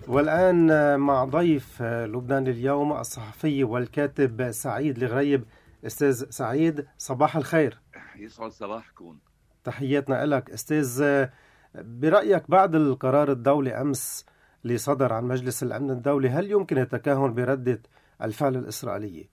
والآن مع ضيف لبنان اليوم الصحفي والكاتب سعيد الغريب. أستاذ سعيد، صباح الخير. يسعد صباحكم. تحياتنا لك أستاذ. برأيك بعد القرار الدولي أمس اللي صدر عن مجلس الأمن الدولي، هل يمكن التكهن بردة الفعل الإسرائيلية؟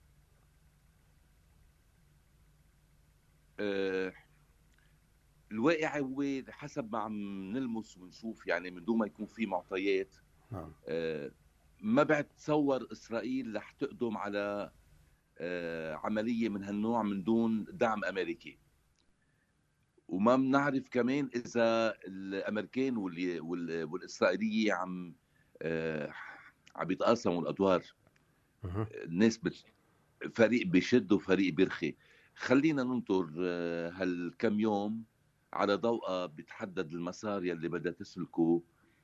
الواقع هو حسب ما عم نلمس ونشوف، يعني من دون ما يكون في معطيات. نعم. ما بتصور إسرائيل رح تقدم على عملية من هالنوع من دون دعم أمريكي، وما بنعرف كمان إذا الأمريكان والإسرائيلية عم بيتقاسموا الأدوار. الناس فريق بيشد وفريق بيرخي. خلينا ننطر هالكم يوم على ضوء بتحدد المسار يلي بدها تسلكه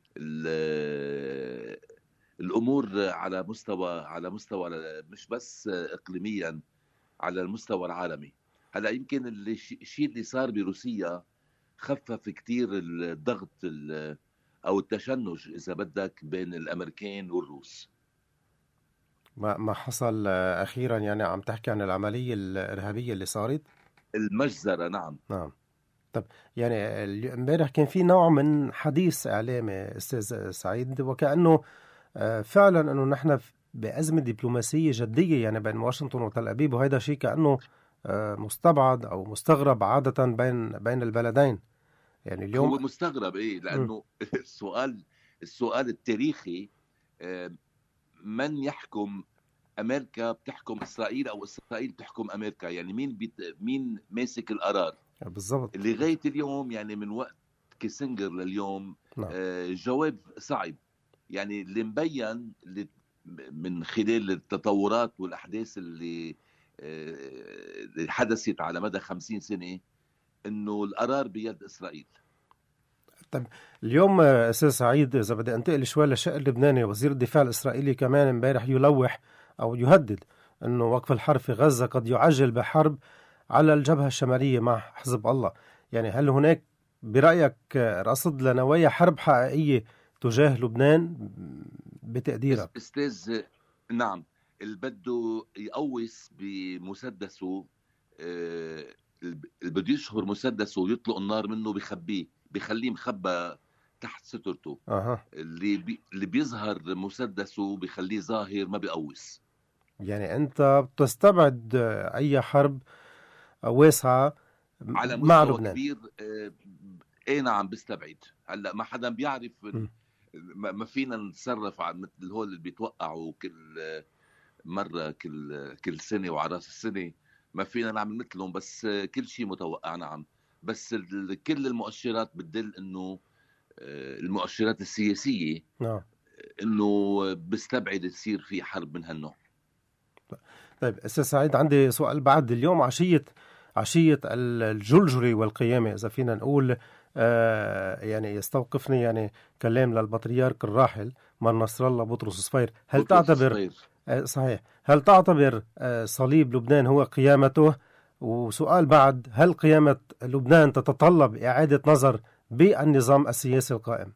الأمور على مستوى مش بس إقليميا، على المستوى العالمي. هلا يمكن الشيء اللي صار بروسيا خفف كتير الضغط أو التشنج إذا بدك بين الأمريكان والروس. ما حصل أخيرا، يعني عم تحكي عن العملية الإرهابية اللي صارت؟ المجزرة. نعم. طب يعني امبارح كان في نوع من حديث إعلامي أستاذ سعيد، وكأنه فعلا أنه نحن بأزمة دبلوماسية جدية يعني بين واشنطن وتل أبيب، وهذا شيء كأنه مستبعد أو مستغرب عادة بين البلدين. يعني اليوم هو مستغرب لأنه السؤال التاريخي، من يحكم أمريكا؟ بتحكم إسرائيل أو إسرائيل بتحكم أمريكا؟ يعني مين ماسك القرار بالضبط اللي لغاية اليوم، يعني من وقت كيسنجر لليوم؟ جواب صعب. يعني اللي مبين من خلال التطورات والأحداث اللي حدثت على مدى 50 سنة إنه القرار بيد إسرائيل. طيب اليوم أستاذ سعيد، إذا بدي أنتقل شوي للشأن اللبناني، وزير الدفاع الإسرائيلي كمان امبارح يلوح أو يهدد أنه وقف الحرب في غزة قد يعجل بحرب على الجبهة الشمالية مع حزب الله. يعني هل هناك برأيك رصد لنوايا حرب حقيقية تجاه لبنان بتقديرك؟ أستاذ، نعم، اللي بده يقوس بمسدسه، اللي بده يشهر مسدسه ويطلق النار منه بيخليه مخبى تحت سترته. اللي بيظهر مسدسه بيخليه ظاهر، ما بيقوس. يعني أنت بتستبعد أي حرب واسعة على مع مستوى لبنان؟ كبير. نعم بستبعد. هلا ما حدا بيعرف. ما فينا نتصرف مثل هول اللي بيتوقعوا كل مرة كل سنة وعلى راس السنة. ما فينا نعمل مثلهم، بس كل شيء متوقع. نعم، بس كل المؤشرات بتدل انه المؤشرات السياسية انه بستبعد تصير في حرب من هالنوع. طيب أستاذ سعيد، عندي سؤال. بعد اليوم عشية الجلجلة والقيامة، إذا فينا نقول، يعني يستوقفني يعني كلام للبطريرك الراحل مر نصر الله بطرس صفير. هل تعتبر صحيح، هل تعتبر صليب لبنان هو قيامته؟ وسؤال بعد، هل قيامة لبنان تتطلب إعادة نظر بالنظام السياسي القائم؟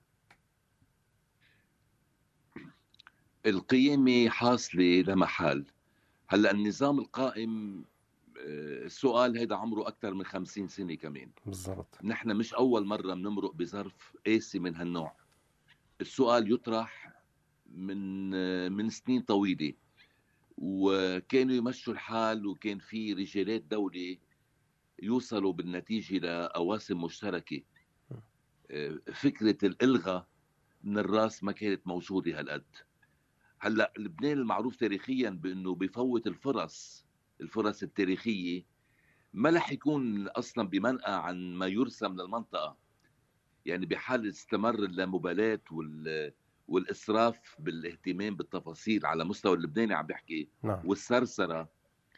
القيامة حاصلة لمحال. هلأ النظام القائم، السؤال هيدا عمره أكثر من 50 سنة كمان. بالضبط. نحن مش أول مرة بنمرق بظرف قاسي من هالنوع. السؤال يطرح من سنين طويلة، وكانوا يمشوا الحال، وكان في رجالات دولة يوصلوا بالنتيجة لأواسم مشتركة. فكرة الإلغاء من الراس ما كانت موجودة هالقد. هلأ لبنان المعروف تاريخيا بأنه بيفوت الفرص التاريخية، ما رح يكون أصلا بمنأى عن ما يرسم للمنطقة. يعني بحال استمر اللامبالاة والإسراف بالاهتمام بالتفاصيل على مستوى اللبناني عم بحكي، والسرسرة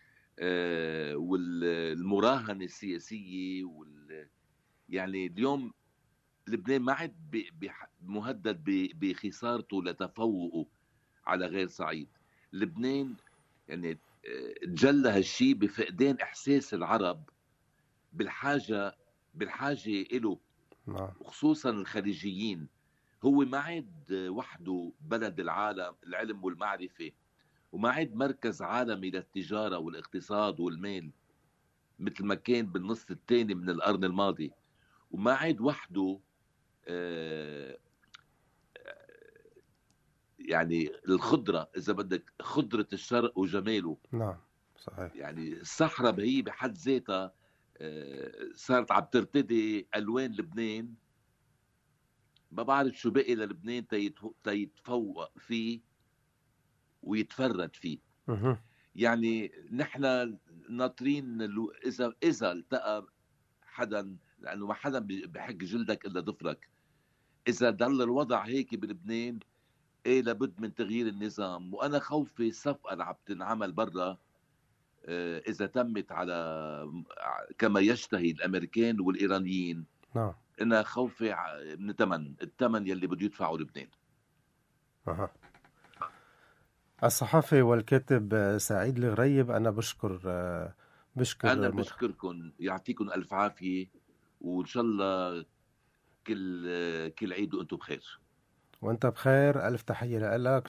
والمراهنة السياسية يعني اليوم لبنان ما عاد مهدد بخسارته لتفوقه على غير صعيد. لبنان يعني تجلى هالشي بفقدان إحساس العرب بالحاجة إله، وخصوصا الخليجيين هو ما عاد وحده بلد العلم والمعرفة، وما عاد مركز عالمي للتجارة والاقتصاد والمال مثل ما كان بالنص الثاني من القرن الماضي، وما عاد وحده آه، يعني الخضرة، إذا بدك خضرة الشرق وجماله. نعم صحيح. يعني الصحراء هي بحد ذاتها صارت عم ترتدي ألوان لبنان. ما بعرف شو بقي للبنان تيتفوق فيه ويتفرد فيه. مهم. يعني نحن ناطرين إذا التقى حدا، لأنه ما حدا بحق جلدك إلا ضفرك. إذا ضل الوضع هيك بلبنان، ايه لابد من تغيير النظام. وانا خوفي الصفقه اللي عم تنعمل برا اذا تمت على كما يشتهي الامريكان والايرانيين، نعم. انا خوفي من الثمن يلي بده يدفعه لبنان. أها. الصحافي والكاتب سعيد الغريب، أنا انا بشكر بشكركم، يعطيكم الف عافيه، وان شاء الله كل عيد وانتم بخير. وأنت بخير. ألف تحية لك.